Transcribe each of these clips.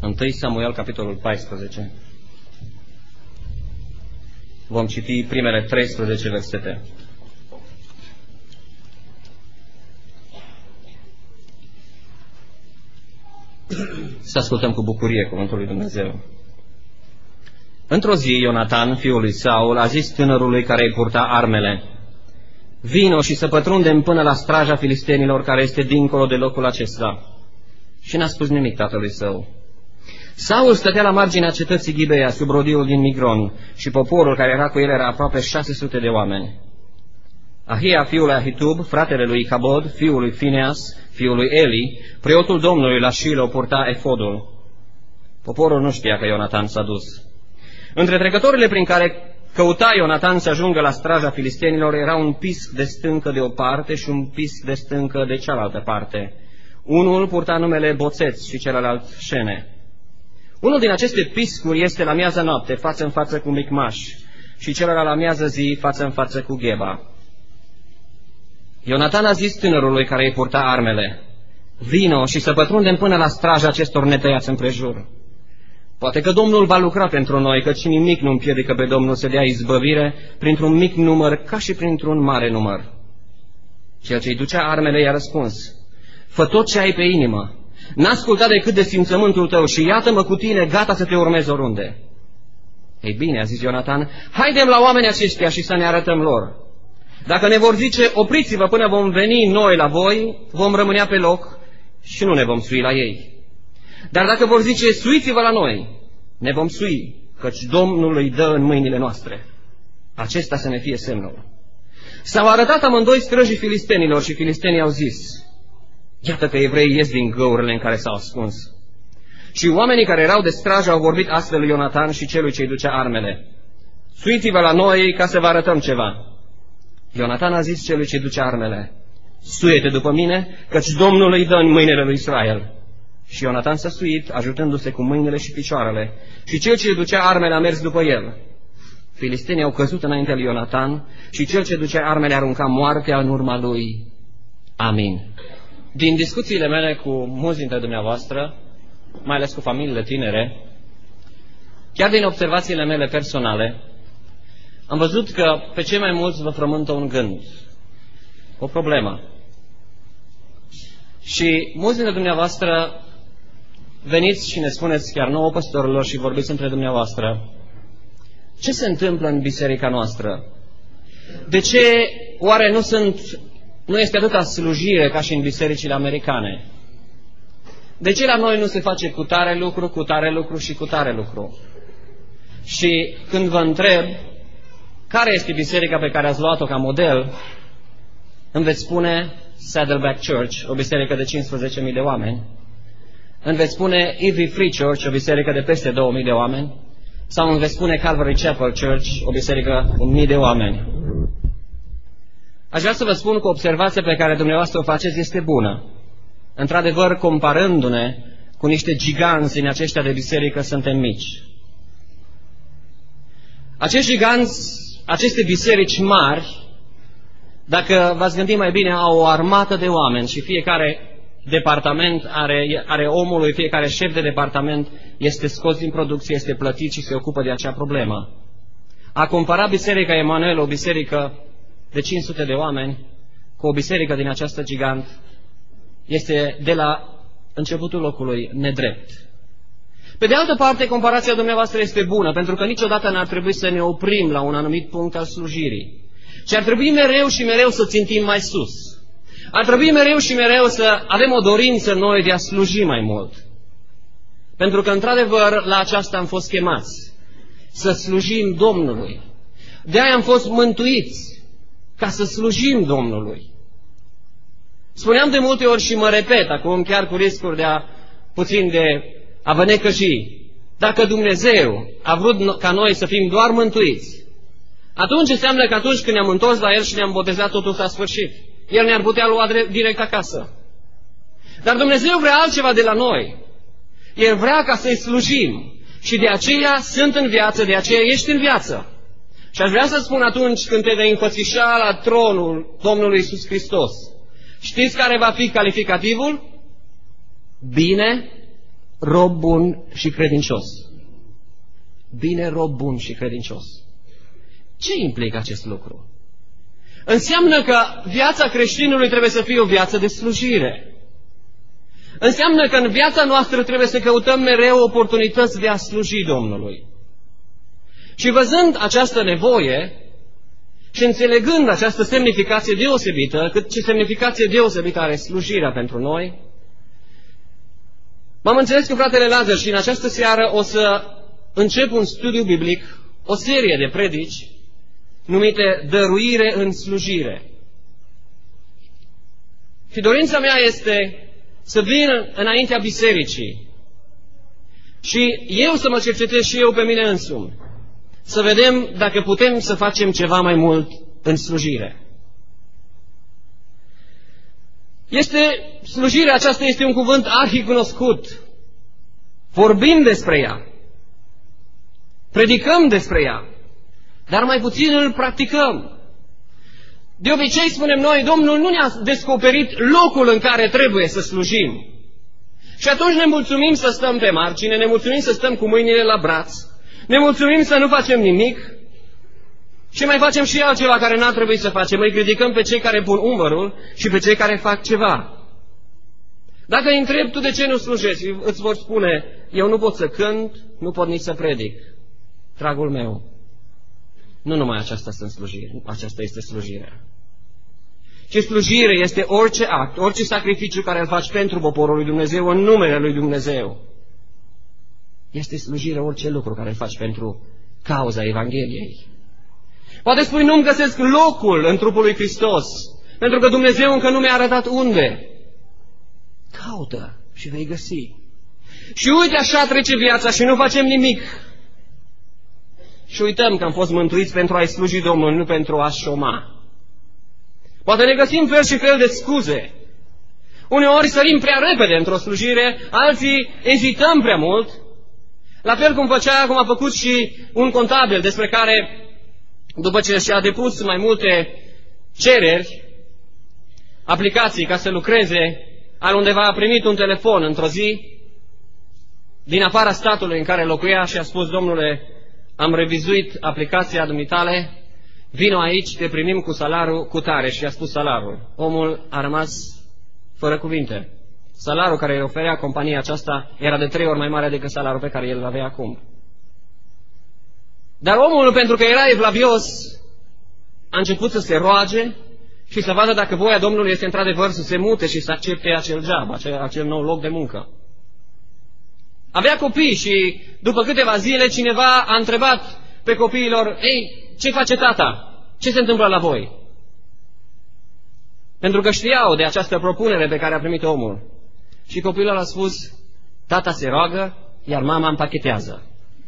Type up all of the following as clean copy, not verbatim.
1 Samuel, capitolul 14. Vom citi primele 13 versete. Să ascultăm cu bucurie cuvântul lui Dumnezeu. Într-o zi, Ionatan, fiul lui Saul, a zis tânărului care îi purta armele: vino și să pătrundem până la straja filistenilor care este dincolo de locul acesta. Și n-a spus nimic tatălui său. Saul stătea la marginea cetății Ghibeia, sub rodiul din Migron, și poporul care era cu el era aproape 600 de oameni. Ahia, fiul lui Ahitub, fratele lui Icabod, fiul lui Fineas, fiul lui Eli, preotul Domnului la Shilo, purta efodul. Poporul nu știa că Ionatan s-a dus. Între trecătorile prin care căuta Ionatan să ajungă la straja filistenilor era un pisc de stâncă de o parte și un pisc de stâncă de cealaltă parte. Unul purta numele Boțeț și celălalt Șene. Unul din aceste piscuri este la miază noapte, față în față cu Micmaș, și celălalt la miază zi, față în față cu Gheba. Ionatan a zis tânărului care îi purta armele: vino și să pătrundem până la straja acestor netăiați împrejur. Poate că Domnul va lucra pentru noi, căci nimic nu împiedică pe Domnul să dea izbăvire printr-un mic număr ca și printr-un mare număr. Cel ce-i ducea armele i-a răspuns: fă tot ce ai pe inimă, n-asculta decât de simțământul tău și iată-mă cu tine, gata să te urmez oriunde. Ei bine, a zis Ionatan, haidem la oamenii aceștia și să ne arătăm lor. Dacă ne vor zice, opriți-vă până vom veni noi la voi, vom rămâne pe loc și nu ne vom sui la ei. Dar dacă vor zice, suiți-vă la noi, ne vom sui, căci Domnul îi dă în mâinile noastre. Acesta să ne fie semnul. S-au arătat amândoi străjii filistenilor și filistenii au zis: iată că evreii ies din găurile în care s-au ascuns. Și oamenii care erau de strajă au vorbit astfel lui Ionatan și celui ce-i ducea armele: suiți-vă la noi ca să vă arătăm ceva. Ionatan a zis celui ce ducea armele: suie-te după mine, căci Domnul îi dă în mâinile lui Israel. Și Ionatan s-a suit, ajutându-se cu mâinile și picioarele, și cel ce ducea armele a mers după el. Filistenii au căzut înaintea lui Ionatan și cel ce ducea armele arunca moartea în urma lui. Amin. Din discuțiile mele cu mulți dintre dumneavoastră, mai ales cu familiile tinere, chiar din observațiile mele personale, am văzut că pe cei mai mulți vă frământă un gând, o problemă. Și mulți dintre dumneavoastră veniți și ne spuneți chiar nouă păstorilor și vorbiți între dumneavoastră: ce se întâmplă în biserica noastră? De ce oare nu este atâta slujire ca și în bisericile americane? De ce la noi nu se face cu tare lucru, cu tare lucru și cu tare lucru? Și când vă întreb care este biserica pe care ați luat-o ca model, îmi veți spune Saddleback Church, o biserică de 15.000 de oameni. Îmi veți spune EV Free Church, o biserică de peste 2.000 de oameni. Sau îmi veți spune Calvary Chapel Church, o biserică cu 1.000 de oameni. Aș vrea să vă spun că observația pe care dumneavoastră o faceți este bună. Într-adevăr, comparându-ne cu niște giganți din aceștia de biserică, suntem mici. Acești giganți, aceste biserici mari, dacă v-ați gândit mai bine, au o armată de oameni și fiecare departament are omului, fiecare șef de departament este scos din producție, este plătit și se ocupă de acea problemă. A compara Biserica Emanuel, o biserică de 500 de oameni, cu o biserică din această gigant, este de la începutul locului nedrept. Pe de altă parte, comparația dumneavoastră este bună, pentru că niciodată n-ar trebui să ne oprim la un anumit punct al slujirii, ci ar trebui mereu și mereu să țintim mai sus. Ar trebui mereu și mereu să avem o dorință noi de a sluji mai mult. Pentru că, într-adevăr, la aceasta am fost chemați, să slujim Domnului. De-aia am fost mântuiți, ca să slujim Domnului. Spuneam de multe ori și mă repet, acum chiar cu riscuri de a vă necăji. Dacă Dumnezeu a vrut ca noi să fim doar mântuiți, atunci înseamnă că atunci când ne-am întors la El și ne-am botezat, totul s-a sfârșit. El ne-ar putea lua direct acasă. Dar Dumnezeu vrea altceva de la noi. El vrea ca să-i slujim. Și de aceea sunt în viață, de aceea ești în viață. Și aș vrea să spun atunci când te vei înfățișa la tronul Domnului Iisus Hristos, știți care va fi calificativul? Bine, rob bun și credincios. Bine, rob bun și credincios. Ce implică acest lucru? Înseamnă că viața creștinului trebuie să fie o viață de slujire. Înseamnă că în viața noastră trebuie să căutăm mereu oportunități de a sluji Domnului. Și văzând această nevoie și înțelegând această semnificație deosebită, cât ce semnificație deosebită are slujirea pentru noi, m-am înțeles cu fratele Lazar și în această seară o să încep un studiu biblic, o serie de predici numite Dăruire în slujire. Și dorința mea este să vin înaintea bisericii și eu să mă cercetez și eu pe mine însumi, să vedem dacă putem să facem ceva mai mult în slujire. Slujirea aceasta este un cuvânt arhicunoscut. Vorbim despre ea, predicăm despre ea, dar mai puțin îl practicăm. De obicei spunem noi, Domnul nu ne-a descoperit locul în care trebuie să slujim. Și atunci ne mulțumim să stăm pe margine, ne mulțumim să stăm cu mâinile la braț, ne mulțumim să nu facem nimic și mai facem și altceva care n-ar trebui să facem. Îi criticăm pe cei care pun umărul și pe cei care fac ceva. Dacă îi întreb, tu de ce nu slujești? Îți vor spune, eu nu pot să cânt, nu pot nici să predic. Dragul meu, nu numai aceasta este slujirea. Și slujire este orice act, orice sacrificiu care îl faci pentru poporul lui Dumnezeu, în numele lui Dumnezeu. Este slujire orice lucru care îl faci pentru cauza Evangheliei. Poate spui, nu-mi găsesc locul în trupul lui Hristos, pentru că Dumnezeu încă nu mi-a arătat unde. Caută și vei găsi. Și uite, așa trece viața și nu facem nimic. Și uităm că am fost mântuiți pentru a-i sluji Domnului, nu pentru a șoma. Poate ne găsim fel și fel de scuze. Uneori sărim prea repede într-o slujire, alții ezităm prea mult. La fel cum a făcut și un contabil, despre care, după ce și-a depus mai multe cereri, aplicații ca să lucreze, al undeva a primit un telefon într-o zi, din afara statului în care locuia și a spus, domnule, am revizuit aplicația dumitale, vino aici, te primim cu salariul cu tare. Și i-a spus salariul. Omul a rămas fără cuvinte. Salariul care îi oferea compania aceasta era de 3 ori mai mare decât salariul pe care el îl avea acum. Dar omul, pentru că era evlavios, a început să se roage și să vadă dacă voia Domnului este într-adevăr să se mute și să accepte acel job, acel nou loc de muncă. Avea copii și după câteva zile cineva a întrebat pe copiilor, ei, ce face tata? Ce se întâmplă la voi? Pentru că știau de această propunere pe care a primit omul. Și copilul a spus, tata se roagă, iar mama împachetează.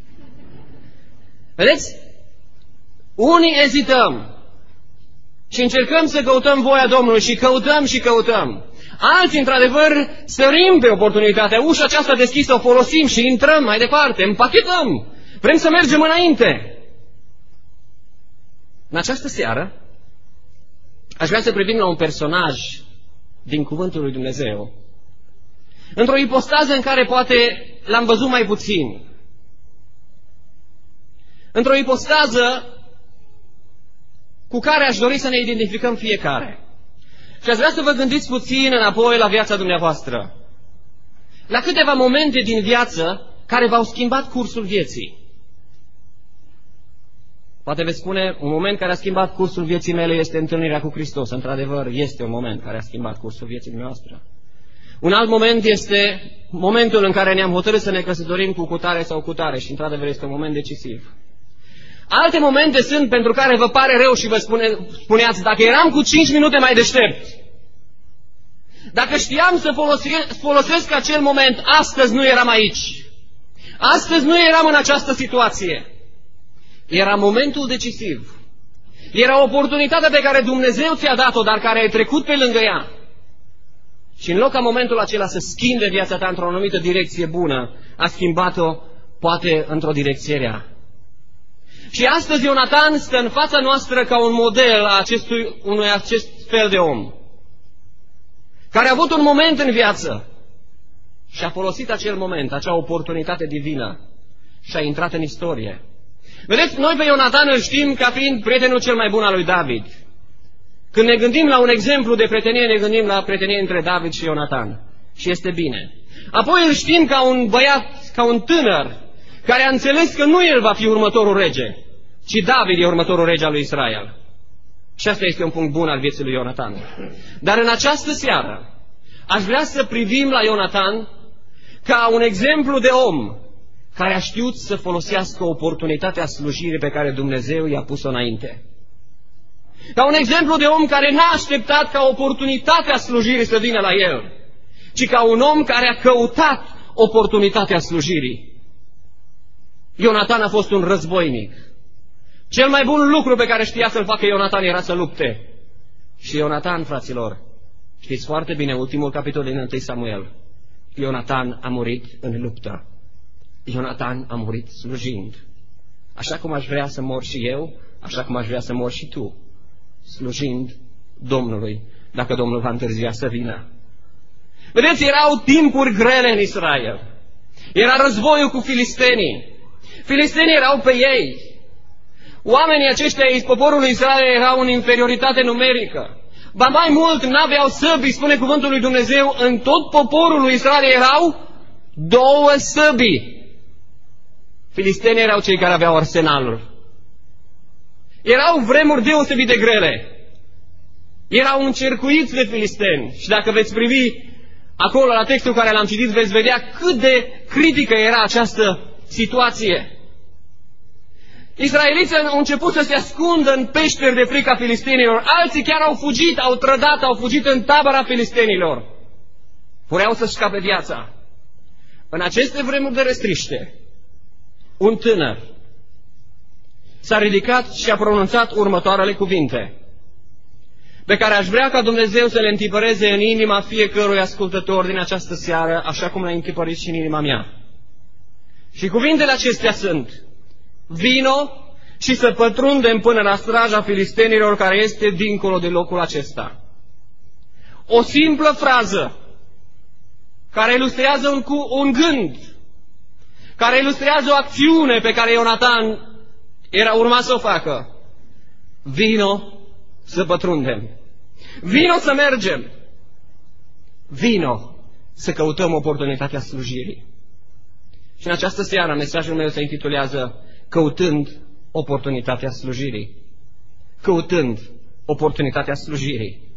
Vedeți? Unii ezităm și încercăm să căutăm voia Domnului și căutăm. Alții, într-adevăr, sărim pe oportunitatea. Ușa aceasta deschisă o folosim și intrăm mai departe, împachetăm. Vrem să mergem înainte. În această seară aș vrea să privim la un personaj din Cuvântul lui Dumnezeu, într-o ipostază în care poate l-am văzut mai puțin. Într-o ipostază cu care aș dori să ne identificăm fiecare. Și aș vrea să vă gândiți puțin înapoi la viața dumneavoastră. La câteva momente din viață care v-au schimbat cursul vieții. Poate veți spune, un moment care a schimbat cursul vieții mele este întâlnirea cu Hristos. Într-adevăr, este un moment care a schimbat cursul vieții noastre. Un alt moment este momentul în care ne-am hotărât să ne căsătorim cu cutare sau cutare și, într-adevăr, este un moment decisiv. Alte momente sunt pentru care vă pare rău și vă spuneați, dacă eram cu 5 minute mai deștept, dacă știam să folosesc acel moment, astăzi nu eram aici. Astăzi nu eram în această situație. Era momentul decisiv. Era oportunitatea pe care Dumnezeu ți-a dat-o, dar care ai trecut pe lângă ea. Și în loc ca momentul acela să schimbe viața ta într-o anumită direcție bună, a schimbat-o poate într-o direcție rea. Și astăzi Ionatan stă în fața noastră ca un model a acest fel de om, care a avut un moment în viață și a folosit acel moment, acea oportunitate divină și a intrat în istorie. Vedeți, noi pe Ionatan îl știm ca fiind prietenul cel mai bun al lui David. Când ne gândim la un exemplu de prietenie, ne gândim la prietenie între David și Ionatan. Și este bine. Apoi îl știm ca un băiat, ca un tânăr, care a înțeles că nu el va fi următorul rege, ci David e următorul rege al lui Israel. Și asta este un punct bun al vieții lui Ionatan. Dar în această seară aș vrea să privim la Ionatan ca un exemplu de om care a știut să folosească oportunitatea slujirii pe care Dumnezeu i-a pus-o înainte. Ca un exemplu de om care n-a așteptat ca oportunitatea slujirii să vină la el, ci ca un om care a căutat oportunitatea slujirii. Ionatan a fost un războinic. Cel mai bun lucru pe care știa să-l facă Ionatan era să lupte. Și Ionatan, fraților, știți foarte bine ultimul capitol din 1 Samuel, Ionatan a murit în luptă. Ionatan a murit slujind. Așa cum aș vrea să mor și eu, așa cum aș vrea să mor și tu, slujind Domnului, dacă Domnul va întârzia să vină. Vedeți, erau timpuri grele în Israel. Era războiul cu filistenii. Filistenii erau pe ei. Oamenii aceștia, poporul lui Israel, erau în inferioritate numerică. Ba mai mult, n-aveau săbii, spune cuvântul lui Dumnezeu, în tot poporul lui Israel erau 2 săbii. Filistenii erau cei care aveau arsenalul. Erau vremuri deosebit de grele. Erau încercuiți de filisteni. Și dacă veți privi acolo la textul care l-am citit, veți vedea cât de critică era această situație. Israeliții au început să se ascundă în peșteri de frica filistenilor. Alții chiar au fugit, au trădat, au fugit în tabăra filistenilor. Pureau să scape viața. În aceste vremuri de restriște, un tânăr s-a ridicat și a pronunțat următoarele cuvinte, pe care aș vrea ca Dumnezeu să le întipăreze în inima fiecărui ascultător din această seară, așa cum le-a întipărit și în inima mea. Și cuvintele acestea sunt: vino și să pătrundem până la straja filistenilor care este dincolo de locul acesta. O simplă frază care ilustrează un gând, care ilustrează o acțiune pe care Ionatan urma să o facă. Vino să pătrundem. Vino să mergem. Vino să căutăm oportunitatea slujirii. Și în această seară mesajul meu se intitulează Căutând oportunitatea slujirii. Căutând oportunitatea slujirii.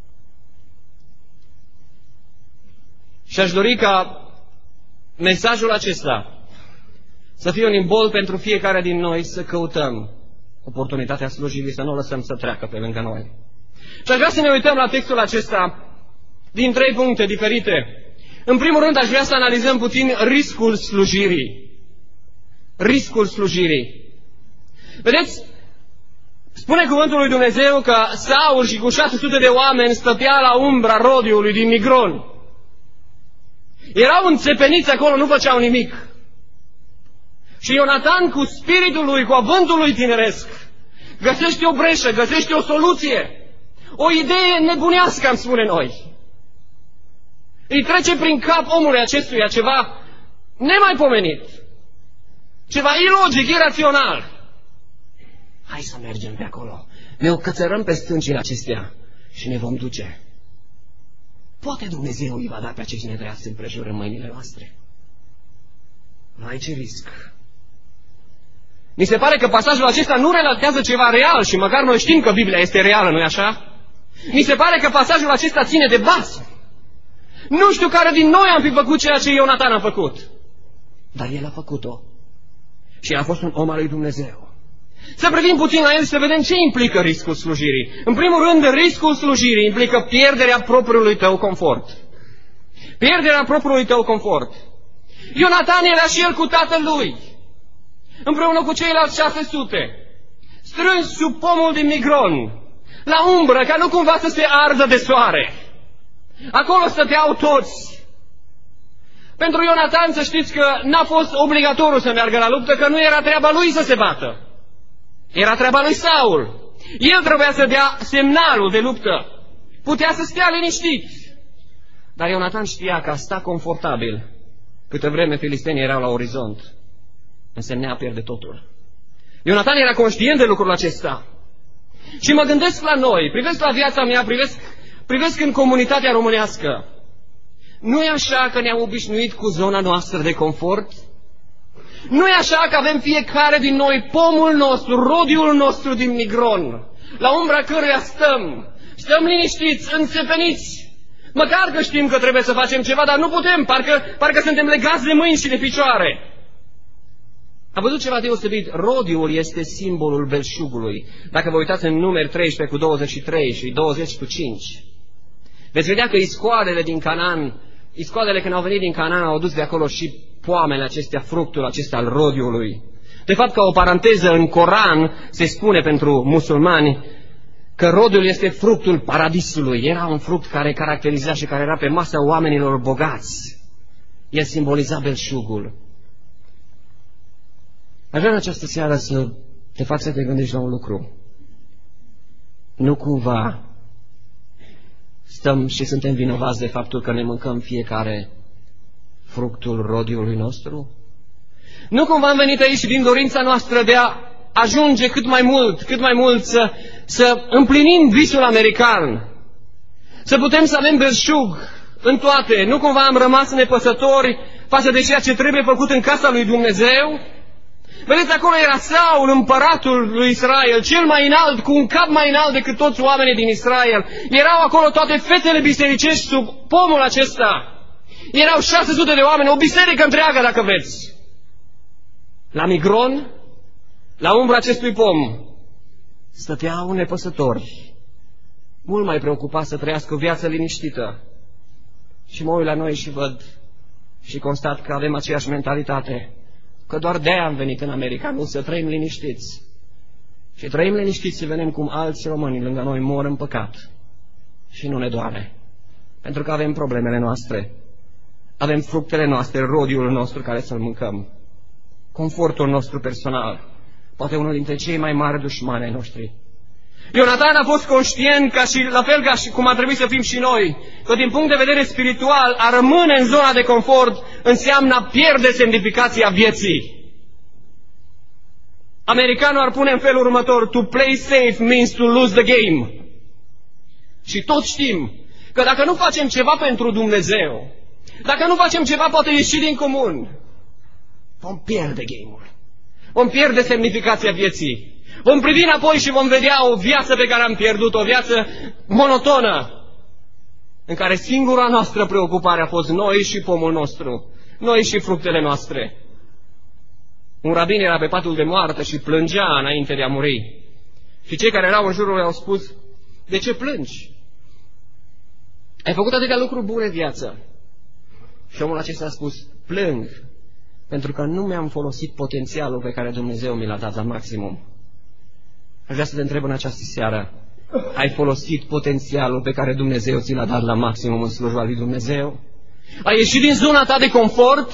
Și aș dori ca mesajul acesta să fie un imbold pentru fiecare din noi să căutăm oportunitatea slujirii, să nu o lăsăm să treacă pe lângă noi. Și aș vrea să ne uităm la textul acesta din 3 puncte diferite. În primul rând, aș vrea să analizăm puțin riscul slujirii. Riscul slujirii. Vedeți, spune cuvântul lui Dumnezeu că Saul și cu 600 de oameni stătea la umbra rodiului din Migron. Erau înțepeniți acolo, nu făceau nimic. Și Ionatan, cu spiritul lui, cu avântul lui tineresc, găsește o breșă, găsește o soluție, o idee nebunească, am spune noi. Îi trece prin cap omului acestuia ceva nemaipomenit, ceva ilogic, irațional. Hai să mergem pe acolo, ne o cățărăm pe stâncile acestea și ne vom duce. Poate Dumnezeu îi va da pe acești nedreapți împrejur în mâinile noastre. Vai, ce risc! Mi se pare că pasajul acesta nu relatează ceva real și măcar noi știm că Biblia este reală, nu-i așa? Mi se pare că pasajul acesta ține de bază. Nu știu care din noi am fi făcut ceea ce Ionatan a făcut, dar el a făcut-o. Și a fost un om al lui Dumnezeu. Să privim puțin la el și să vedem ce implică riscul slujirii. În primul rând, riscul slujirii implică pierderea propriului tău confort. Pierderea propriului tău confort. Ionatan era și el cu tatălui, împreună cu ceilalți 600, strâns sub pomul din Migron, la umbră, ca nu cumva să se ardă de soare. Acolo stăteau toți. Pentru Ionatan, să știți că n-a fost obligatoriu să meargă la luptă, că nu era treaba lui să se bată. Era treaba lui Saul. El trebuia să dea semnalul de luptă. Putea să stea liniștit. Dar Ionatan știa că a sta confortabil Câtă vreme filistenii erau la orizont, însemnea a pierde totul. Ionatan era conștient de lucrul acesta. Și mă gândesc la noi, privesc la viața mea, privesc în comunitatea românească. Nu e așa că ne-am obișnuit cu zona noastră de confort? Nu e așa că avem fiecare din noi pomul nostru, rodiul nostru din migron, la umbra căruia stăm liniștiți, înțepeniți, măcar că știm că trebuie să facem ceva, dar nu putem, parcă suntem legați de mâini și de picioare. Am văzut ceva deosebit. Rodiul este simbolul belșugului. Dacă vă uitați în Numeri 13 cu 23 și 20 cu 5, veți vedea că iscoadele din Canaan, iscoadele când au venit din Canaan au adus de acolo și poamele acestea, fructul acesta al rodiului. De fapt, ca o paranteză, în Coran se spune pentru musulmani că rodiul este fructul paradisului. Era un fruct care caracteriza și care era pe masa oamenilor bogați. El simboliza belșugul. Aș vrea în această seară să te fac să te gândești la un lucru. Nu cumva stăm și suntem vinovați de faptul că ne mâncăm fiecare fructul rodiului nostru? Nu cumva am venit aici din dorința noastră de a ajunge cât mai mult să împlinim visul american, să putem să avem belșug în toate? Nu cumva am rămas nepăsători față de ceea ce trebuie făcut în casa lui Dumnezeu? Vedeți, acolo era Saul, împăratul lui Israel, cel mai înalt, cu un cap mai înalt decât toți oamenii din Israel. Erau acolo toate fetele bisericești sub pomul acesta. Erau 600 de oameni, o biserică întreagă, dacă vreți. La Migron, la umbra acestui pom, stăteau nepăsători, mult mai preocupați să trăiască o viață liniștită. Și mă uit la noi și văd și constat că avem aceeași mentalitate, că doar de-aia am venit în America, nu să trăim liniștiți. Și trăim liniștiți să vedem cum alți români lângă noi mor în păcat. Și nu ne doare, pentru că avem problemele noastre, avem fructele noastre, rodiul nostru care să-l mâncăm, confortul nostru personal, poate unul dintre cei mai mari dușmani ai noștri. Ionatan a fost conștient, la fel ca și cum ar trebui să fim și noi, că din punct de vedere spiritual, a rămâne în zona de confort înseamnă a pierde semnificația vieții. Americanul ar pune în felul următor: to play safe means to lose the game. Și toți știm că dacă nu facem ceva pentru Dumnezeu, dacă nu facem ceva poate ieși din comun, vom pierde game-ul, vom pierde semnificația vieții. Vom privi înapoi și vom vedea o viață pe care am pierdut, o viață monotonă, în care singura noastră preocupare a fost noi și pomul nostru, noi și fructele noastre. Un rabin era pe patul de moarte și plângea înainte de a muri. Și cei care erau în jurul lui au spus: de ce plângi? Ai făcut atâtea lucruri bune în viață. Și omul acesta a spus: plâng pentru că nu mi-am folosit potențialul pe care Dumnezeu mi l-a dat la maximum. Aș vrea să te întreb în această seară: ai folosit potențialul pe care Dumnezeu ți l-a dat la maximum în slujba lui Dumnezeu? Ai ieșit din zona ta de confort?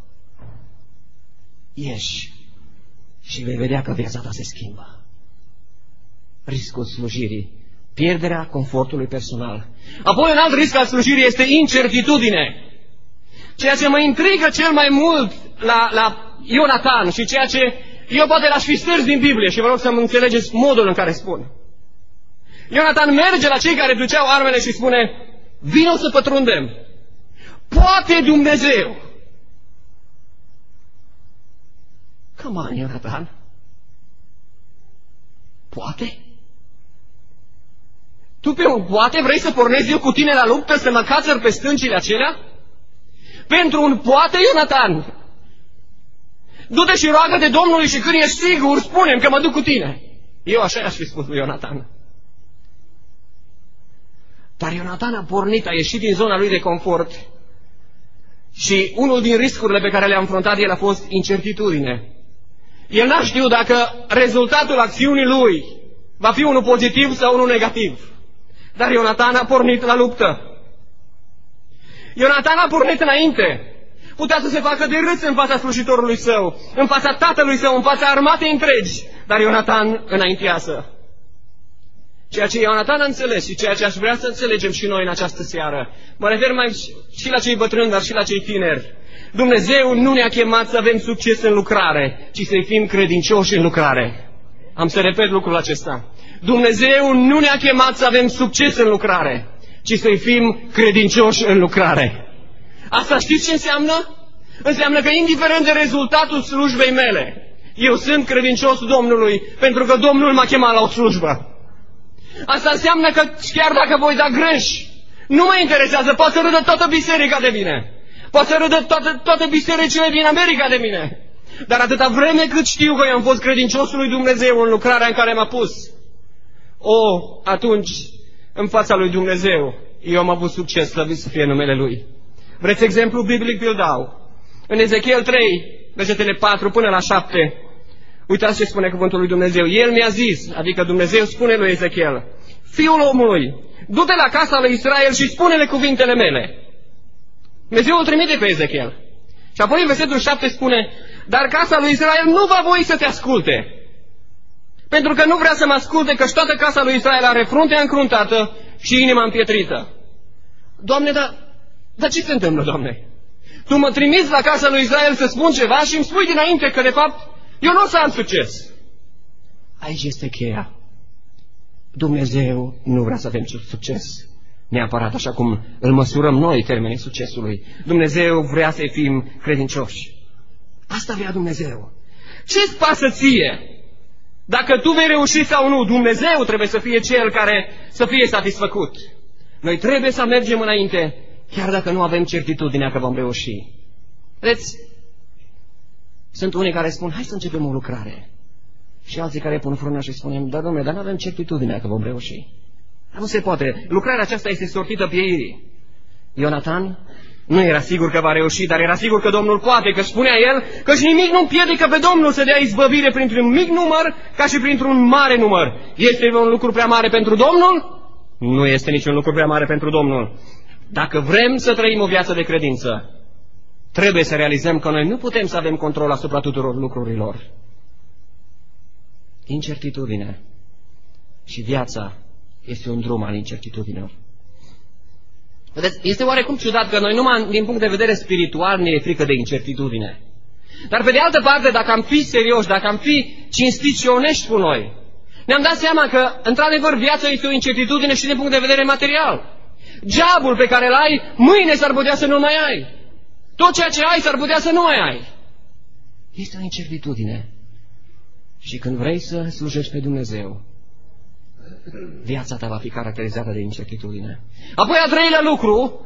Ieși și vei vedea că viața ta se schimbă. Riscul slujirii, pierderea confortului personal. Apoi un alt risc al slujirii este incertitudine. Ceea ce mă intrigă cel mai mult la Ionatan și ceea ce eu poate l-aș fi stârz din Biblie și vă rog să-mi înțelegeți modul în care spun. Ionatan merge la cei care duceau armele și spune: vino să pătrundem. Poate Dumnezeu. Come on, Ionatan. Poate? Tu pe un poate vrei să pornezi eu cu tine la luptă, să mă cațăr pe stâncile acelea? Pentru un poate, Ionatan, du-te și roagă de Domnului și când ești sigur, spune-mi că mă duc cu tine. Eu așa i-aș fi spus lui Ionatan. Dar Ionatan a pornit, a ieșit din zona lui de confort și unul din riscurile pe care le-a înfruntat el a fost incertitudine. El n-a știut dacă rezultatul acțiunii lui va fi unul pozitiv sau unul negativ. Dar Ionatan a pornit la luptă. Ionatan a pornit înainte. Putea să se facă de râs în fața slujitorului său, în fața tatălui său, în fața armatei întregi. Dar Ionatan înaintează. Ceea ce Ionatan a înțeles și ceea ce aș vrea să înțelegem și noi în această seară, mă refer mai și la cei bătrâni, dar și la cei tineri. Dumnezeu nu ne-a chemat să avem succes în lucrare, ci să fim credincioși în lucrare. Am să repet lucrul acesta. Dumnezeu nu ne-a chemat să avem succes în lucrare, ci să fim credincioși în lucrare. Asta știți ce înseamnă? Înseamnă că indiferent de rezultatul slujbei mele, eu sunt credincios Domnului, pentru că Domnul m-a chemat la o slujbă. Asta înseamnă că chiar dacă voi da greș, nu mă interesează, poate să râdă toată biserica de mine. Poate să râdă toate bisericile din America de mine. Dar atâta vreme cât știu că eu am fost credinciosul lui Dumnezeu în lucrarea în care m-a pus, atunci, în fața lui Dumnezeu, eu am avut succes, slăvit să fie numele Lui. Vreți exemplu biblic? Vi-l dau. În Ezechiel 3, versetele 4 până la 7, uitați ce spune cuvântul lui Dumnezeu. El mi-a zis, adică Dumnezeu spune lui Ezechiel: Fiul omului, du-te la casa lui Israel și spune-le cuvintele mele. Dumnezeu îl trimite pe Ezechiel. Și apoi în versetul 7 spune: dar casa lui Israel nu va voi să te asculte, pentru că nu vrea să mă asculte, căci toată casa lui Israel are fruntea încruntată și inima împietrită. Doamne, dar ce se întâmplă, Doamne? Tu mă trimiți la casa lui Israel să spun ceva și îmi spui dinainte că, de fapt, eu nu o să am succes. Aici este cheia. Dumnezeu nu vrea să avem succes neapărat așa cum îl măsurăm noi termenii succesului. Dumnezeu vrea să fim credincioși. Asta vrea Dumnezeu. Ce-ți pasă ție? Dacă tu vei reuși sau nu, Dumnezeu trebuie să fie Cel care să fie satisfăcut. Noi trebuie să mergem înainte, chiar dacă nu avem certitudinea că vom reuși. Vedeți, sunt unii care spun: hai să începem o lucrare. Și alții care pun frâna și spunem: da, Dom'le, dar nu avem certitudinea că vom reuși. Dar nu se poate. Lucrarea aceasta este sortită pieirii. Ionatan nu era sigur că va reuși, dar era sigur că Domnul poate, că spunea el că și nimic nu împiedică pe Domnul să dea izbăvire printr-un mic număr ca și printr-un mare număr. Este un lucru prea mare pentru Domnul? Nu este niciun lucru prea mare pentru Domnul. Dacă vrem să trăim o viață de credință, trebuie să realizăm că noi nu putem să avem control asupra tuturor lucrurilor. Incertitudine și viața este un drum al incertitudinilor. Vedeți, este oarecum ciudat că noi numai din punct de vedere spiritual ne e frică de incertitudine. Dar pe de altă parte, dacă am fi serioși, dacă am fi cinstiți și onești cu noi, ne-am dat seama că, într-adevăr, viața este o incertitudine și din punct de vedere material. Jobul pe care îl ai, mâine s-ar putea să nu mai ai. Tot ceea ce ai s-ar putea să nu mai ai. Este o incertitudine. Și când vrei să slujești pe Dumnezeu, viața ta va fi caracterizată de incertitudine. Apoi, al treilea lucru,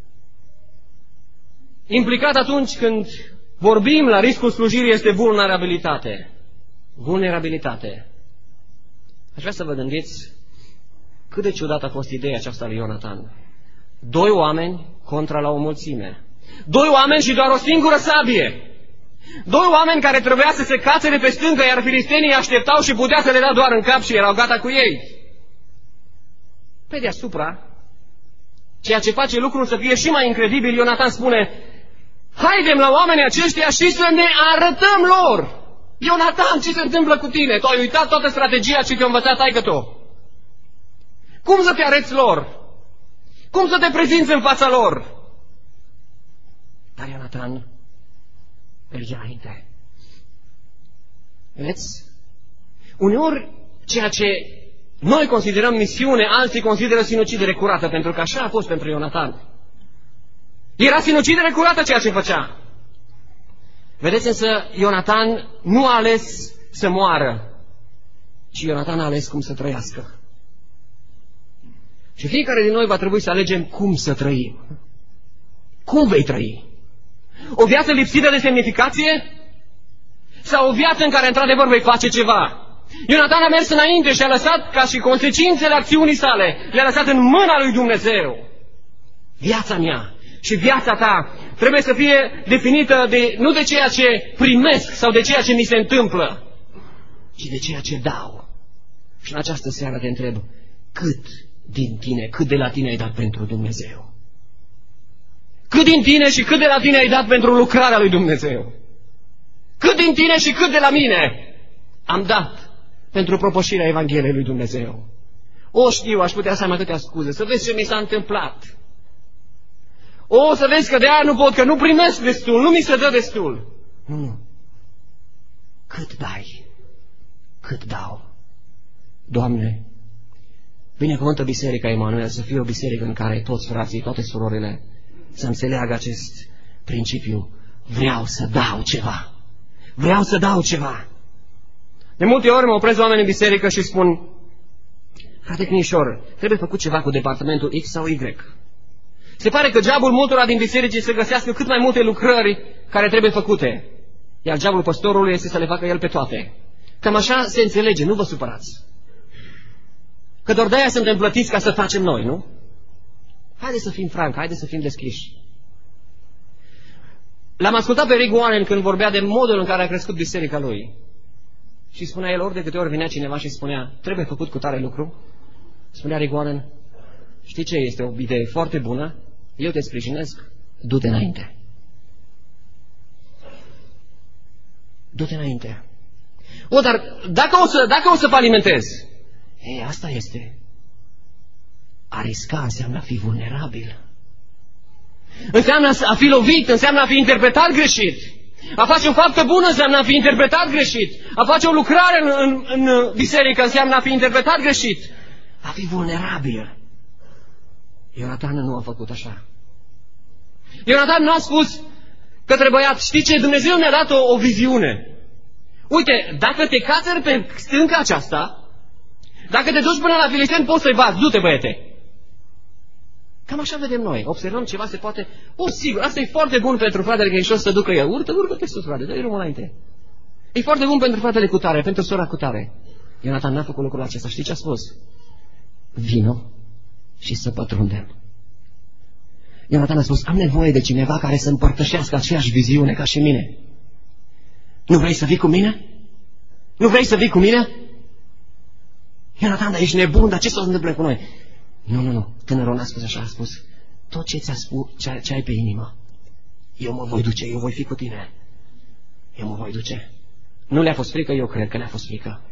implicat atunci când vorbim la riscul slujirii, este vulnerabilitate. Vulnerabilitate. Aș vrea să vă gândiți cât de ciudată a fost ideea aceasta lui Ionatan. 2 oameni contra la o mulțime. 2 oameni și doar o singură sabie. 2 oameni care trebuia să se cațere pe stâncă, iar filistenii așteptau și putea să le dea doar în cap și erau gata cu ei. Pe deasupra, ceea ce face lucrul să fie și mai incredibil, Ionatan spune: haidem la oamenii aceștia și să ne arătăm lor. Ionatan, ce se întâmplă cu tine? Tu ai uitat toată strategia ce te-a învățat taică-tu. Cum să te arăți lor? Cum să te prezinți în fața lor? Dar Ionatan merge înainte. Vedeți? Uneori, ceea ce noi considerăm misiune, alții consideră sinucidere curată, pentru că așa a fost pentru Ionatan. Era sinucidere curată ceea ce făcea. Vedeți, însă, Ionatan nu a ales să moară, ci Ionatan a ales cum să trăiască. Și fiecare din noi va trebui să alegem cum să trăim. Cum vei trăi? O viață lipsită de semnificație? Sau o viață în care într-adevăr vei face ceva? Ionatan a mers înainte și a lăsat ca și consecințele acțiunii sale, le-a lăsat în mâna lui Dumnezeu. Viața mea și viața ta trebuie să fie definită nu de ceea ce primesc sau de ceea ce mi se întâmplă, ci de ceea ce dau. Și în această seară te întreb: cât din tine, cât de la tine ai dat pentru Dumnezeu? Cât din tine și cât de la tine ai dat pentru lucrarea lui Dumnezeu? Cât din tine și cât de la mine am dat pentru propășirea Evangheliei lui Dumnezeu? O, știu, aș putea să am atâtea scuze, să vezi ce mi s-a întâmplat. O, să vezi că de aia nu pot, că nu primesc destul, nu mi se dă destul. Nu. Cât dai? Cât dau? Doamne, binecuvântă Biserica Emanuel să fie o biserică în care toți frații, toate surorile să înțeleagă acest principiu. Vreau să dau ceva. Vreau să dau ceva. De multe ori mă opresc oameni în biserică și spun: frate Cnișor, trebuie făcut ceva cu departamentul X sau Y. Se pare că geabul multora din biserici este să găsească cât mai multe lucrări care trebuie făcute, iar geabul păstorului este să le facă el pe toate. Cam așa se înțelege, nu vă supărați. Că doar de-aia suntem plătiți ca să facem noi, nu? Haideți să fim franci, haideți să fim deschiși. L-am ascultat pe Rick Warren când vorbea de modul în care a crescut biserica lui. Și spunea el, ori de câte ori vinea cineva și spunea: trebuie făcut cu tare lucru, spunea Rick Warren: știi ce, este o idee foarte bună, eu te sprijinesc, du-te înainte. Du-te înainte. O, dar dacă o să falimentezi? Ei, asta este. A risca înseamnă a fi vulnerabil. Înseamnă a fi lovit, înseamnă a fi interpretat greșit. A face o faptă bună înseamnă a fi interpretat greșit. A face o lucrare în biserică înseamnă a fi interpretat greșit. A fi vulnerabil. Ionatan nu a făcut așa. Ionatan nu a spus către băiat: știi ce, Dumnezeu ne-a dat o viziune. Uite, dacă te cațări pe stânca aceasta, dacă te duci până la filisteni, poți să-i bați. Du-te, băiete. Cam așa vedem noi. Observăm ceva, se poate... O, sigur, asta e foarte bun pentru fratele Credincios să ducă el. Urcă-te sus, frate, dă-i drumul înainte. E foarte bun pentru fratele cu tare, pentru sora cu tare. Ionatan n-a făcut lucrul acesta. Știi ce a spus? Vino și să pătrundem. Ionatan a spus: am nevoie de cineva care să împărtășească aceeași viziune ca și mine. Nu vrei să vii cu mine? Nu vrei să vii cu mine? Ionatan, dar ești nebun, dar ce s-o întâmplă cu noi? Nu. Tânărul n-a spus așa, a spus: tot ce ți-a spus, ce ai pe inimă, eu mă voi duce, eu voi fi cu tine. Eu mă voi duce. Nu le-a fost frică? Eu cred că le-a fost frică.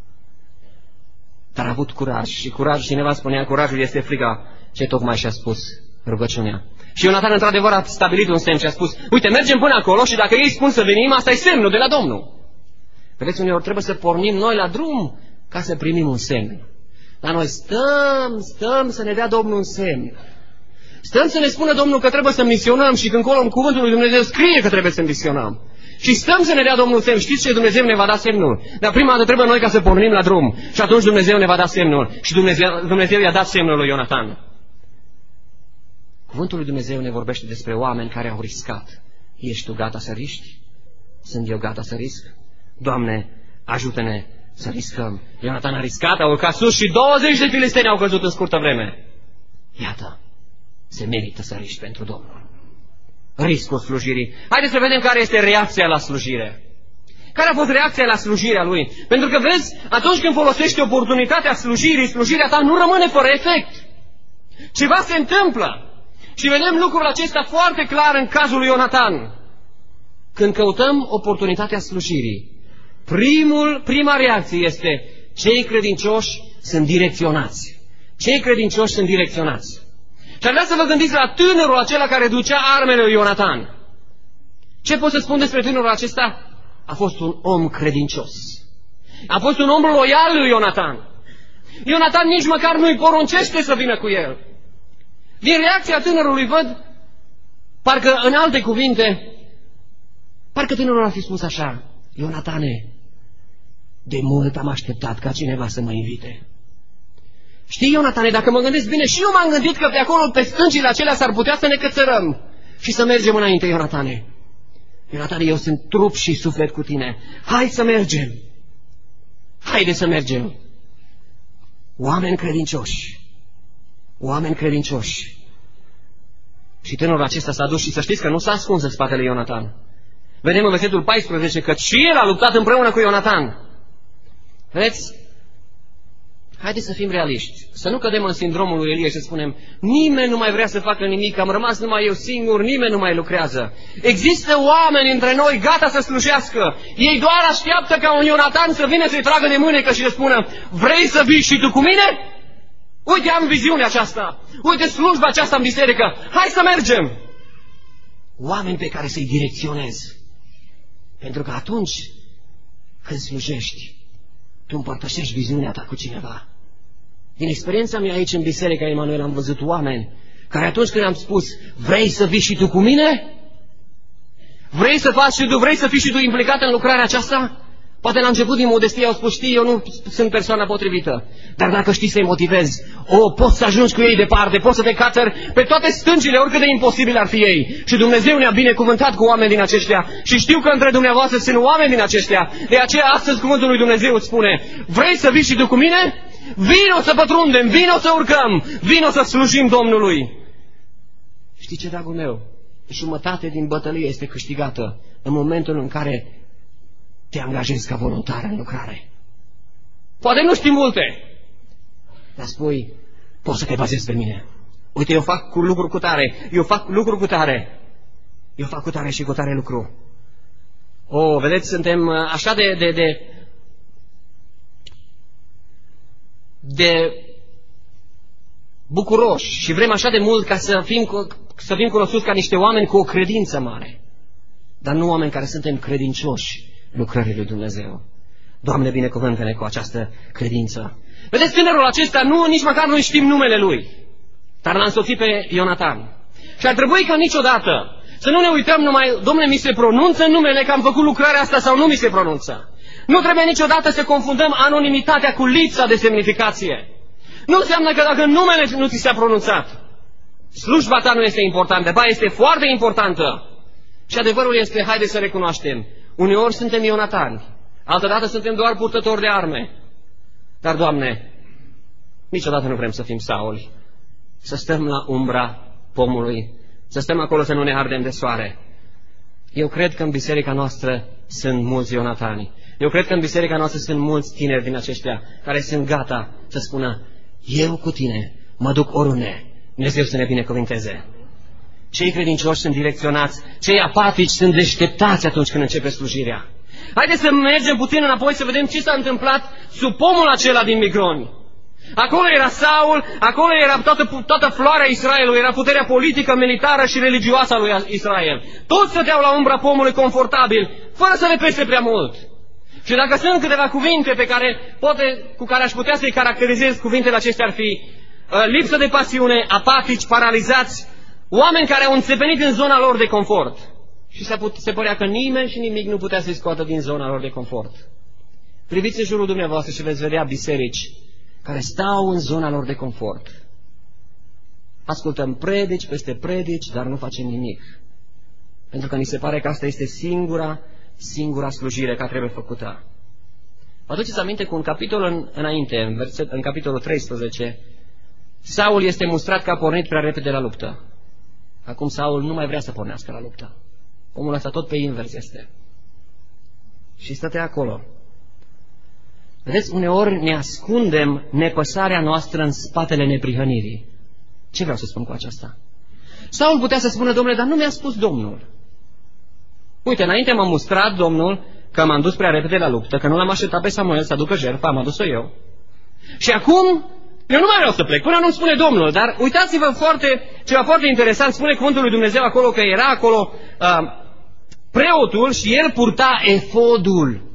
Dar a avut curaj. Și curaj, cineva spunea, curajul este frica, ce tocmai și-a spus rugăciunea. Și Ionatan într-adevăr a stabilit un semn și a spus: uite, mergem până acolo și dacă ei spun să venim, asta e semnul de la Domnul. Vedeți, uneori trebuie să pornim noi la drum ca să primim un semn. Dar noi stăm să ne dea Domnul un semn. Stăm să ne spună Domnul că trebuie să misionăm și când colo în cuvântul lui Dumnezeu scrie că trebuie să misionăm. Și stăm să ne dea Domnul semn. Știți ce? Dumnezeu ne va da semnul. Dar prima dată trebuie noi ca să pornim la drum. Și atunci Dumnezeu ne va da semnul. Și Dumnezeu i-a dat semnul lui Ionatan. Cuvântul lui Dumnezeu ne vorbește despre oameni care au riscat. Ești tu gata să riști? Sunt eu gata să risc? Doamne, ajută-ne să riscăm. Ionatan a riscat, a urcat sus și 20 de filisteni au căzut în scurtă vreme. Iată, se merită să riști pentru Domnul. Riscul slujirii. Haideți să vedem care este reacția la slujire. Care a fost reacția la slujirea lui? Pentru că vezi, atunci când folosești oportunitatea slujirii, slujirea ta nu rămâne fără efect. Ceva se întâmplă. Și vedem lucrul acesta foarte clar în cazul lui Ionatan. Când căutăm oportunitatea slujirii, prima reacție este: cei credincioși sunt direcționați. Cei credincioși sunt direcționați. Și ar vrea să vă gândiți la tânărul acela care ducea armele lui Ionatan. Ce pot să spun despre tânărul acesta? A fost un om credincios. A fost un om loial lui Ionatan. Ionatan nici măcar nu-i poruncește să vină cu el. Din reacția tânărului văd, parcă în alte cuvinte, parcă tânărul ar fi spus așa: Ionatane, de mult am așteptat ca cineva să mă invite. Știi, Ionatane, dacă mă gândesc bine, și eu m-am gândit că pe acolo, pe stâncile acelea, s-ar putea să ne cățărăm și să mergem înainte, Ionatane. Ionatane, eu sunt trup și suflet cu tine. Hai să mergem. Haide să mergem. Oameni credincioși. Oameni credincioși. Și tânărul acesta s-a dus și să știți că nu s-a ascuns în spatele Ionatan. Vedem în versetul 14 că și el a luptat împreună cu Ionatan. Vedeți? Haideți să fim realiști. Să nu cădem în sindromul lui Elie și să spunem: nimeni nu mai vrea să facă nimic, am rămas numai eu singur, nimeni nu mai lucrează. Există oameni între noi gata să slujească. Ei doar așteaptă ca un Ionatan să vină să-i tragă de mânecă și să spună: vrei să vii și tu cu mine? Uite, am viziunea aceasta. Uite slujba aceasta în biserică. Hai să mergem. oameni pe care să-i direcționez. Pentru că atunci când slujești, tu împărtășești viziunea ta cu cineva. Din experiența mea aici în Biserica Emanuel am văzut oameni care atunci când am spus, vrei să vii și tu cu mine? Vrei să faci și tu, vrei să fii și tu implicat în lucrarea aceasta? Poate la început din modestie au spus, știi, eu nu sunt persoana potrivită. Dar dacă știi să-i motivezi, poți să ajungi cu ei departe, poți să te catări pe toate stâncile, oricât de imposibil ar fi ei. Și Dumnezeu ne-a binecuvântat cu oameni din aceștia. Și știu că între dumneavoastră sunt oameni din aceștia. De aceea astăzi cuvântul lui Dumnezeu îți spune, vrei să vii și tu cu mine? Vino să pătrundem, vino să urcăm, vino să slujim Domnului. Știi ce, dragul meu? Jumătate din bătălie este câștigată în momentul în care te angajezi ca voluntar în lucrare. Poate nu știi multe, dar spui, poți să te bazezi pe mine. Uite, eu fac lucruri cu tare, eu fac lucruri cu tare, eu fac cu tare și cu tare lucru. Vedeți, suntem așa de bucuroși și vrem așa de mult ca să fim cunoscuți ca niște oameni cu o credință mare, dar nu oameni care suntem credincioși lucrării lui Dumnezeu. Doamne, binecuvântă-ne cu această credință. Vedeți, tânărul acesta nici măcar nu știm numele lui, dar l-a însoțit pe Ionatan. Și ar trebui ca niciodată să nu ne uităm numai, Dom'le, mi se pronunță numele că am făcut lucrarea asta sau nu mi se pronunță. Nu trebuie niciodată să confundăm anonimitatea cu lipsa de semnificație. Nu înseamnă că dacă numele nu ți s-a pronunțat, slujba ta nu este importantă, ba este foarte importantă. Și adevărul este, haide să recunoaștem, uneori suntem Ionatani, altădată suntem doar purtători de arme. Dar, Doamne, niciodată nu vrem să fim Sauli, să stăm la umbra pomului, să stăm acolo să nu ne ardem de soare. Eu cred că în biserica noastră sunt mulți Ionatani. Eu cred că în biserica noastră sunt mulți tineri din aceștia care sunt gata să spună, eu cu tine mă duc oriunde, Dumnezeu să ne binecuvinteze. Cei credincioși sunt direcționați, cei apatici sunt deșteptați atunci când începe slujirea. Haideți să mergem puțin înapoi să vedem ce s-a întâmplat sub pomul acela din Migroni. Acolo era Saul, acolo era toată floarea Israelului, era puterea politică, militară și religioasă a lui Israel. Toți stăteau la umbra pomului confortabil, fără să le pese prea mult. Și dacă sunt câteva cuvinte cu care aș putea să-i caracterizez, cuvintele acestea ar fi lipsă de pasiune, apatici, paralizați, oameni care au înțepenit în zona lor de confort. Și se părea că nimeni și nimic nu putea să-i scoată din zona lor de confort. Priviți în jurul dumneavoastră și veți vedea biserici care stau în zona lor de confort. Ascultăm predici peste predici, dar nu facem nimic. Pentru că ni se pare că asta este singura slujire care trebuie făcută. Vă aduceți aminte cu un capitol înainte, în capitolul 13, Saul este mustrat că a pornit prea repede la luptă. Acum Saul nu mai vrea să pornească la luptă. Omul ăsta tot pe invers este. Și stătea acolo. Vedeți, uneori ne ascundem nepăsarea noastră în spatele neprihănirii. Ce vreau să spun cu aceasta? Saul putea să spună, Domnule, dar nu mi-a spus Domnul. Uite, înainte m-a mustrat Domnul că m-am dus prea repede la luptă, că nu l-am așteptat pe Samuel să aducă jertfa, am adus-o eu. Și acum, eu nu mai vreau să plec, până nu-mi spune Domnul. Dar uitați-vă ceva foarte interesant, spune cuvântul lui Dumnezeu acolo că era acolo preotul și el purta efodul.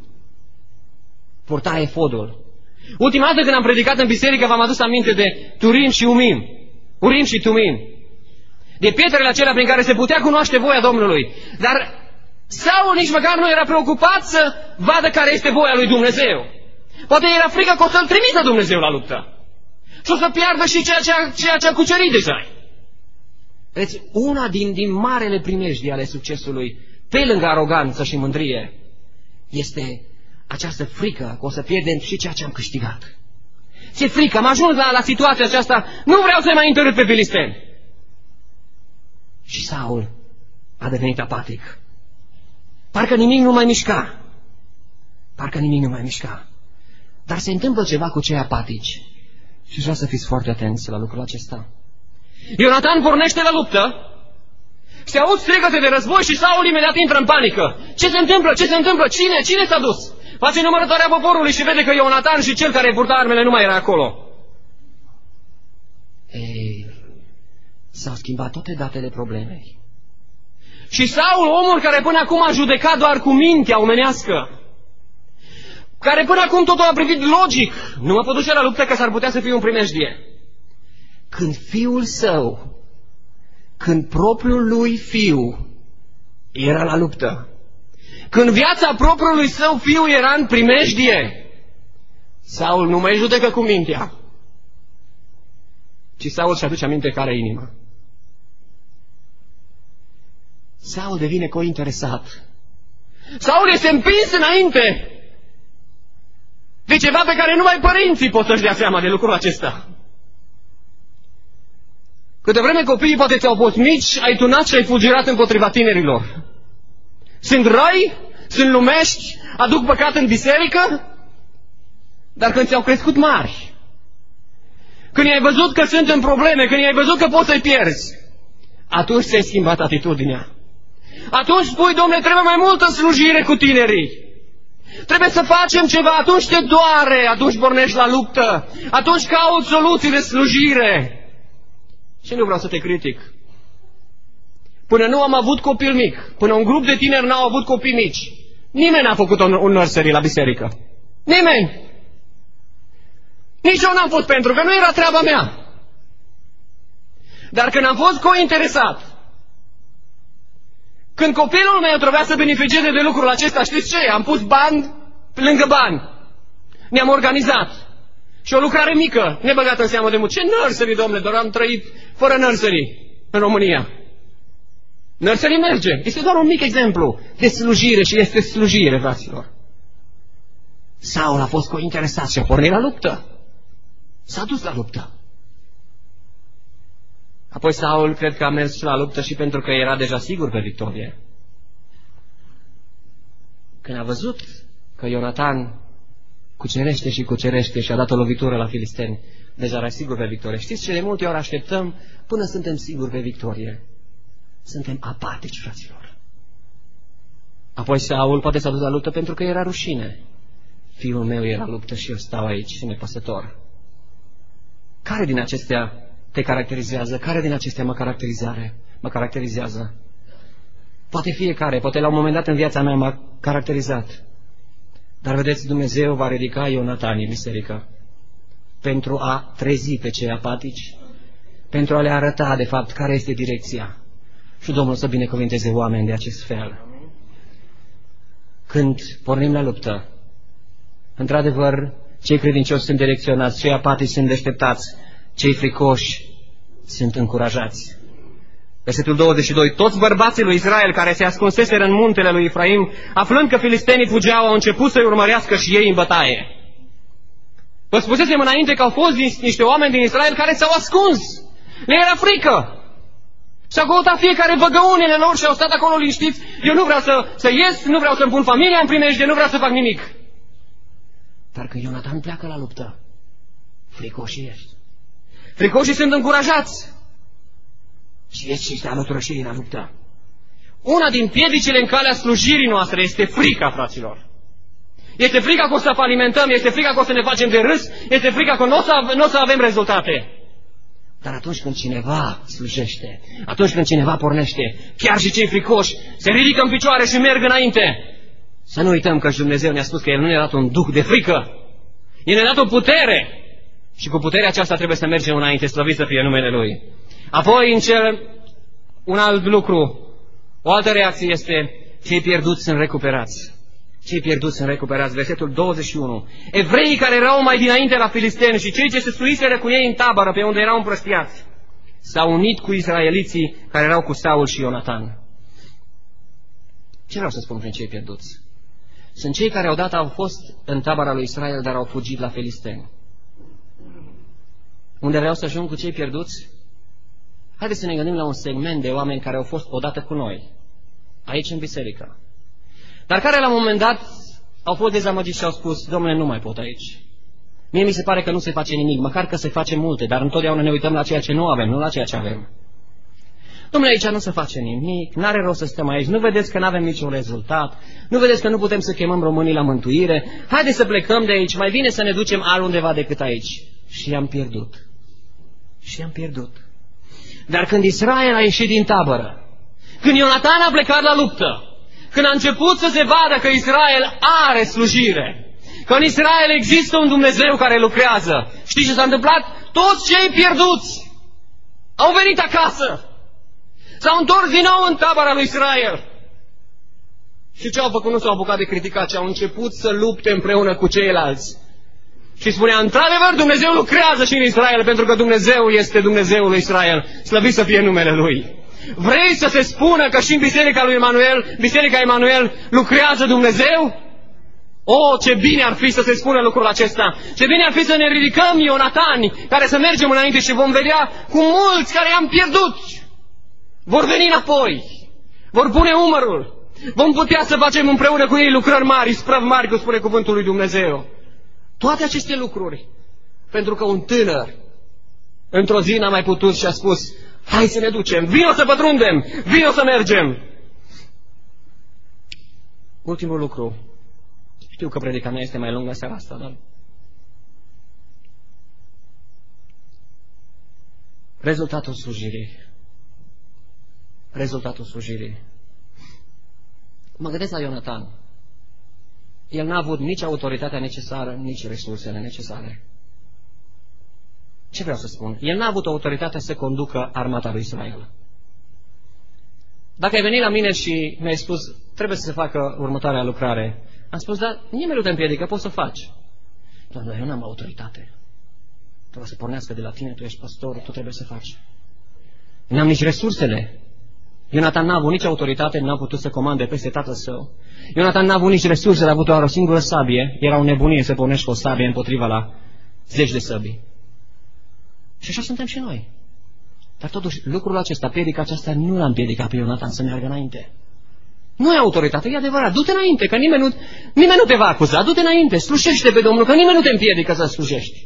Purta efodul. Ultima dată când am predicat în biserică v-am adus aminte de Turim și Umim. Urim și Tumim. De pietrele acelea prin care se putea cunoaște voia Domnului. Dar Saul nici măcar nu era preocupat să vadă care este voia lui Dumnezeu. Poate era frică că o să-l trimită Dumnezeu la luptă. Și o să piardă și ceea ce a cucerit deja. Deci, una din marele primejdii ale succesului, pe lângă aroganță și mândrie, este această frică că o să pierdem și ceea ce am câștigat. Ce frică, am ajuns la situația aceasta, nu vreau să mai întâlnit pe filisteni. Și Saul a devenit apatic. Parcă nimic nu mai mișca. Dar se întâmplă ceva cu cei apatici. Și vreau să fiți foarte atenți la lucrul acesta. Ionatan pornește la luptă, se aud strigăte de război și Saul imediat intră în panică. Ce se întâmplă? Cine s-a dus? Face numărătoarea poporului și vede că Ionatan și cel care purta armele nu mai era acolo. S-au schimbat toate datele problemei. Și Saul, omul care până acum a judecat doar cu mintea omenească, care până acum totul a privit logic, nu mă pot duce la luptă că s-ar putea să fiu în primejdie. Când fiul său, când propriul lui fiu era la luptă, când viața propriului său fiu era în primejdie, Saul nu mai judecă cu mintea, ci Saul și aduce aminte care inima. Saul devine cointeresat. Saul este împins înainte de ceva pe care numai părinții pot să-și dea seama de lucrul acesta. Câte vreme copiii poate ți-au fost mici, ai tunat și ai fulgerat împotriva tinerilor. Sunt răi, sunt lumești, aduc păcat în biserică, dar când ți-au crescut mari, când i-ai văzut că sunt în probleme, când i-ai văzut că poți să-i pierzi, atunci ți-ai schimbat atitudinea. Atunci spui, Dom'le, trebuie mai multă slujire cu tinerii. Trebuie să facem ceva, atunci te doare, atunci pornești la luptă, atunci cauți soluții de slujire. Și nu vreau să te critic. Până nu am avut copil mic, până un grup de tineri n-au avut copii mici, nimeni n-a făcut un nursery la biserică. Nimeni. Nici eu n-am fost, pentru că nu era treaba mea. Dar când am fost cointeresat, când copilul meu trebuia să beneficieze de lucrul acesta, știți ce? Am pus bani lângă bani. Ne-am organizat. Și o lucrare mică, nebăgată în seamă de mult. Ce nursery, domnule, doar am trăit fără nursery în România. Nursery merge. Este doar un mic exemplu de slujire și este slujire, fraților. Saul a fost cointeresat și a pornit la luptă. S-a dus la luptă. Apoi Saul cred că a mers la luptă și pentru că era deja sigur pe victorie. Când a văzut că Ionatan cucerește și cucerește și a dat o lovitură la filisteni, deja era sigur pe victorie. Știți ce de multe ori așteptăm până suntem siguri pe victorie? Suntem apatici, fraților. Apoi Saul poate s-a dus la luptă pentru că era rușine. Fiul meu era la luptă și eu stau aici și nepăsător. Care din acestea te caracterizează? Care din acestea mă caracterizează? Poate fiecare, poate la un moment dat în viața mea m-a caracterizat. Dar vedeți, Dumnezeu va ridica Ionatanii în biserică pentru a trezi pe cei apatici, pentru a le arăta de fapt care este direcția. Și Domnul să binecuvânteze oameni de acest fel. Când pornim la luptă, într-adevăr, cei credincioși sunt direcționați, cei apatici sunt deșteptați, cei fricoși sunt încurajați. Versetul 22. Toți bărbații lui Israel care se ascunseseră în muntele lui Efraim, aflând că filistenii fugeau, au început să-i urmărească și ei în bătaie. Vă spusesem înainte că au fost niște oameni din Israel care s-au ascuns. Le era frică. Și-au căutat fiecare văgăunile lor și au stat acolo liniștiți. Eu nu vreau să ies, nu vreau să-mi pun familia în primejdie, nu vreau să fac nimic. Dar când Ionatan pleacă la luptă, fricoșii ești. Fricoșii sunt încurajați. Și ești și se alătură și ei la luptă. Una din piedicile în calea slujirii noastre este frica, fraților. Este frica că o să falimentăm, este frica că o să ne facem de râs, este frica că nu o să avem rezultate. Dar atunci când cineva slujește, atunci când cineva pornește, chiar și cei fricoși se ridică în picioare și merg înainte. Să nu uităm că și Dumnezeu ne-a spus că El nu ne-a dat un duh de frică. El ne-a dat o putere. Și cu puterea aceasta trebuie să mergem înainte, slăvit să fie numele Lui. Apoi, un alt lucru, o altă reacție este, cei pierduți sunt recuperați. Cei pierduți sunt recuperați. Versetul 21. Evreii care erau mai dinainte la filisteni și cei ce se suiseră cu ei în tabără pe unde erau împrăștiați, s-au unit cu israeliții care erau cu Saul și Ionatan. Ce vreau să spun prin cei pierduți? Sunt cei care odată au fost în tabăra lui Israel, dar au fugit la filisteni. Unde vreau să ajung cu cei pierduți? Haideți să ne gândim la un segment de oameni care au fost odată cu noi, aici în biserică, dar care la un moment dat au fost dezamăgiți și au spus, Domnule, nu mai pot aici. Mie mi se pare că nu se face nimic, măcar că se face multe, dar întotdeauna ne uităm la ceea ce nu avem, nu la ceea ce avem. Domnule, aici nu se face nimic, n-are rost să stăm aici, nu vedeți că nu avem niciun rezultat, nu vedeți că nu putem să chemăm românii la mântuire, haideți să plecăm de aici, mai bine să ne ducem altundeva decât aici. Și am pierdut. Dar când Israel a ieșit din tabără, Când Ionatan a plecat la luptă, când a început să se vadă că Israel are slujire, că în Israel există un Dumnezeu care lucrează, știți ce s-a întâmplat? Toți cei pierduți au venit acasă. S-au întors din nou în tabăra lui Israel. Și ce au făcut? Nu s-au apucat de criticat, ci au început să lupte împreună cu ceilalți. Și spunea, într-adevăr, Dumnezeu lucrează și în Israel, pentru că Dumnezeu este Dumnezeul lui Israel. Slăvit să fie numele Lui. Vrei să se spună că și în biserica lui Emanuel, biserica Emanuel, lucrează Dumnezeu? O, ce bine ar fi să se spună lucrul acesta! Ce bine ar fi să ne ridicăm Ionatani, care să mergem înainte și vom vedea cum mulți care i-am pierdut vor veni înapoi, vor pune umărul. Vom putea să facem împreună cu ei lucrări mari, sprăvi mari, cum spune cuvântul lui Dumnezeu. Toate aceste lucruri, pentru că un tânăr, într-o zi n-a mai putut și a spus, hai să ne ducem, vino să pătrundem, vino să mergem. Ultimul lucru, știu că predica mea este mai lungă seara asta, dar rezultatul slujirii. Rezultatul slujirii. Mă gândesc la Ionatan. El n-a avut nici autoritatea necesară, nici resursele necesare. Ce vreau să spun? El n-a avut autoritatea să conducă armata lui Israel. Dacă ai venit la mine și mi-ai spus, trebuie să se facă următoarea lucrare, am spus, dar nimeni nu te împiedică, poți să faci. Doamne, eu n-am autoritate. Trebuie să pornească de la tine, tu ești pastor, tu trebuie să faci. N-am nici resursele. Ionatan n-a avut nici autoritate, n-a putut să comande peste tatăl său. Ionatan n-a avut nici resurse, a avut doar o singură sabie. Era o nebunie să pornești cu o sabie împotriva la 10 de săbii. Și așa suntem și noi. Dar totuși, lucrul acesta, piedica aceasta, nu l-a împiedicat pe Ionatan să meargă înainte. Nu ai autoritate, e adevărat, du-te înainte, că nimeni nu te va acuza, du-te înainte, slujește pe Domnul, că nimeni nu te împiedică să slujești.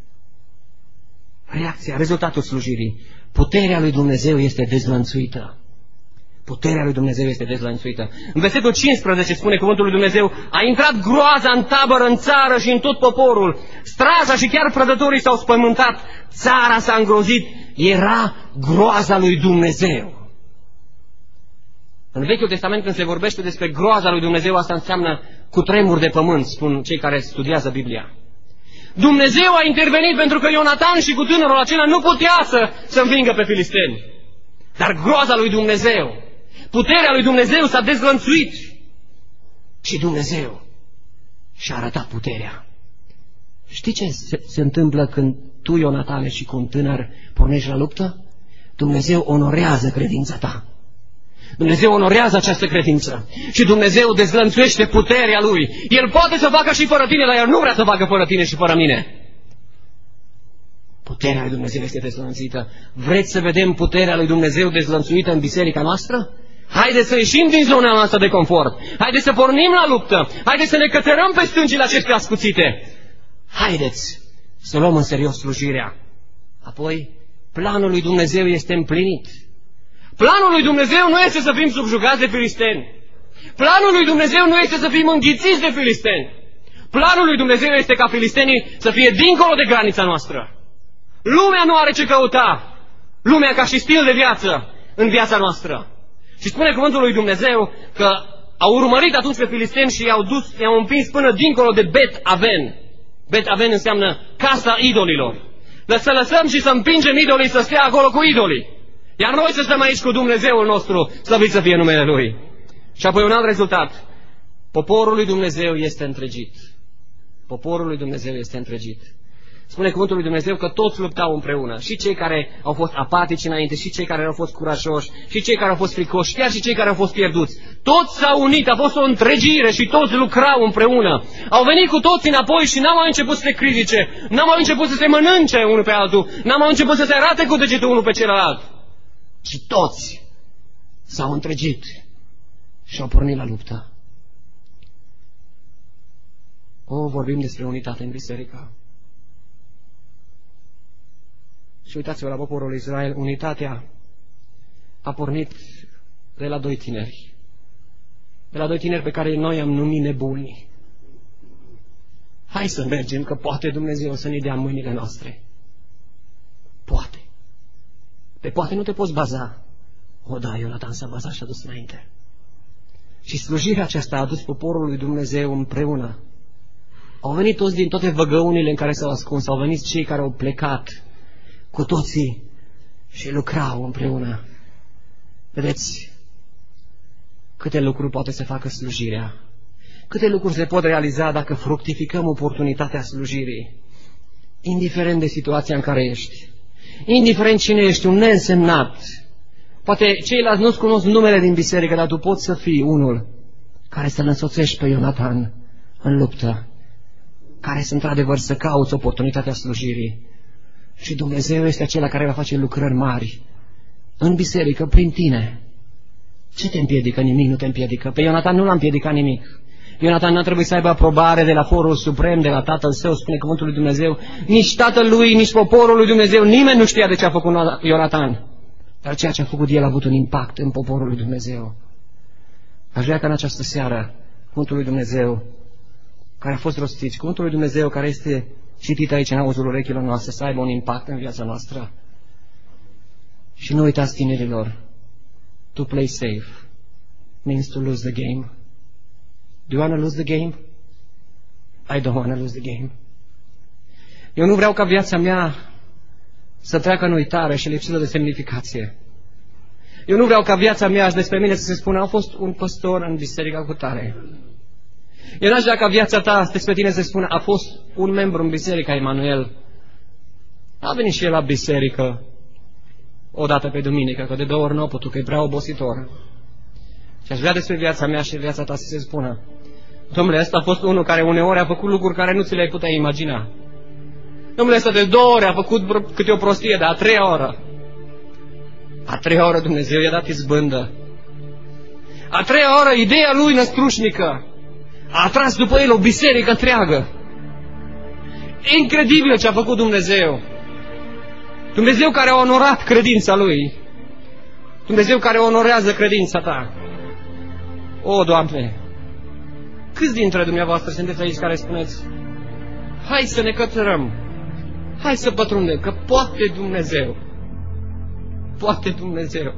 Reacția, rezultatul slujirii. Puterea lui Dumnezeu este dezlănțuită. Puterea lui Dumnezeu este dezlănțuită. În versetul 15 spune cuvântul lui Dumnezeu, a intrat groaza în tabără, în țară și în tot poporul. Straja și chiar prădătorii s-au spământat. Țara s-a îngrozit. Era groaza lui Dumnezeu. În Vechiul Testament, când se vorbește despre groaza lui Dumnezeu, asta înseamnă cutremur de pământ, spun cei care studiază Biblia. Dumnezeu a intervenit pentru că Ionatan și cu tânărul acela nu putea să învingă pe filisteni. Dar groaza lui Dumnezeu, puterea lui Dumnezeu s-a dezlănțuit și Dumnezeu și-a arătat puterea. Știi ce se întâmplă când tu, Ionatane, și cu un tânăr pornești la luptă? Dumnezeu onorează credința ta. Dumnezeu onorează această credință și Dumnezeu dezlănțuiește puterea Lui. El poate să facă și fără tine, dar El nu vrea să facă fără tine și fără mine. Puterea lui Dumnezeu este dezlănțuită. Vreți să vedem puterea lui Dumnezeu dezlănțuită în biserica noastră? Haideți să ieșim din zona noastră de confort. Haideți să pornim la luptă. Haideți să ne cătărăm pe stâncile acestea ascuțite. Haideți să luăm în serios slujirea. Apoi, planul lui Dumnezeu este împlinit. Planul lui Dumnezeu nu este să fim subjugați de filisteni. Planul lui Dumnezeu nu este să fim înghițiți de filisteni. Planul lui Dumnezeu este ca filistenii să fie dincolo de granița noastră. Lumea nu are ce căuta. Lumea ca și stil de viață în viața noastră. Și spune cuvântul lui Dumnezeu că au urmărit atunci pe filisteni și i-au împins până dincolo de Bet Aven. Bet Aven înseamnă casa idolilor. Să lăsăm și să împingem idolii să stea acolo cu idolii. Iar noi să stăm aici cu Dumnezeul nostru, slăvit să fie numele Lui. Și apoi un alt rezultat. Poporul lui Dumnezeu este întregit. Poporul lui Dumnezeu este întregit. Spune cuvântul lui Dumnezeu că toți luptau împreună. Și cei care au fost apatici înainte, și cei care au fost curajoși, și cei care au fost fricoși, chiar și cei care au fost pierduți. Toți s-au unit, a fost o întregire și toți lucrau împreună. Au venit cu toți înapoi și n-au mai început să se critice, n-au mai început să se mănânce unul pe altul, n-au mai început să se arate cu degetul unul pe celălalt. Și toți s-au întregit și au pornit la luptă. Vorbim despre unitate în biserică. Și uitați-vă la poporul Israel, unitatea a pornit de la doi tineri. De la doi tineri pe care noi am numit nebuni. Hai să mergem, că poate Dumnezeu să ne dea în mâinile noastre. Poate. Pe poate nu te poți baza. O, da, Ionatan s-a bazat și a dus înainte. Și slujirea aceasta a adus poporul lui Dumnezeu împreună. Au venit toți din toate văgăunile în care s-au ascuns, au venit cei care au plecat cu toții și lucrau împreună. Vedeți câte lucruri poate să facă slujirea, câte lucruri se pot realiza dacă fructificăm oportunitatea slujirii, indiferent de situația în care ești, indiferent cine ești, un neînsemnat. Poate ceilalți nu-ți cunosc numele din biserică, dar tu poți să fii unul care să-l însoțești pe Ionatan în luptă, care să într-adevăr să cauți oportunitatea slujirii. Și Dumnezeu este acela care va face lucrări mari în biserică prin tine. Ce te împiedică? Nimic nu te împiedică. Pe Ionatan nu l-a împiedicat nimic. Ionatan nu trebuie să aibă aprobare de la forul suprem, de la tatăl său, spune cuvântul lui Dumnezeu. Nici tatăl lui, nici poporul lui Dumnezeu, nimeni nu știa de ce a făcut Ionatan. Dar ceea ce a făcut el a avut un impact în poporul lui Dumnezeu. Aș vrea ca în această seară cuvântul lui Dumnezeu care a fost rostit, cuvântul lui Dumnezeu care este citit aici în auzul urechilor noastre, să aibă un impact în viața noastră. Și nu uitați, tinerilor, to play safe means to lose the game. Do you want to lose the game? I don't want to lose the game. Eu nu vreau ca viața mea să treacă în uitare și lipsită de semnificație. Eu nu vreau ca viața mea și despre mine să se spună, am fost un păstor în biserica cu tare. Eu n-aș vrea ca viața ta despre tine să se spună, a fost un membru în biserica Emanuel. A venit și el la biserică o dată pe duminică, că de 2 ori nu a putut, că e prea obositor. Și aș vrea despre viața mea și viața ta să se spună, domnule, ăsta a fost unul care uneori a făcut lucruri care nu ți le-ai putea imagina. Domnule, ăsta de 2 ori a făcut câte o prostie, dar a 3-a oră. A 3-a oră Dumnezeu i-a dat izbândă. A 3-a oră ideea lui năstrușnică a atras după el o biserică întreagă. Incredibil ce a făcut Dumnezeu. Dumnezeu care a onorat credința lui. Dumnezeu care onorează credința ta. O, Doamne, câți dintre dumneavoastră sunteți aici care spuneți, hai să ne cătărăm, hai să pătrundem, că poate Dumnezeu. Poate Dumnezeu.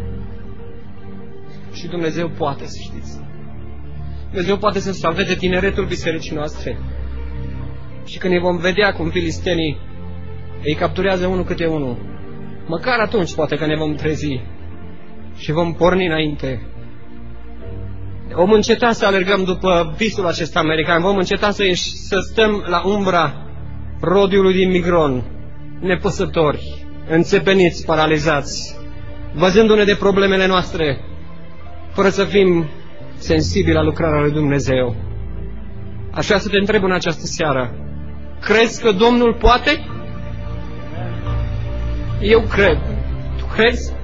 Și Dumnezeu poate, să știți. Dumnezeu poate să salveze tineretul bisericii noastre. Și când ne vom vedea cum filistenii îi capturează unul câte unul, măcar atunci poate că ne vom trezi și vom porni înainte. Vom înceta să alergăm după visul acesta american, vom înceta să stăm la umbra rodiului din Migron, nepăsători, înțepeniți, paralizați, văzându-ne de problemele noastre, fără să fim sensibili la lucrarea lui Dumnezeu. Așa să te întreb în această seară, crezi că Domnul poate? Eu cred. Tu crezi?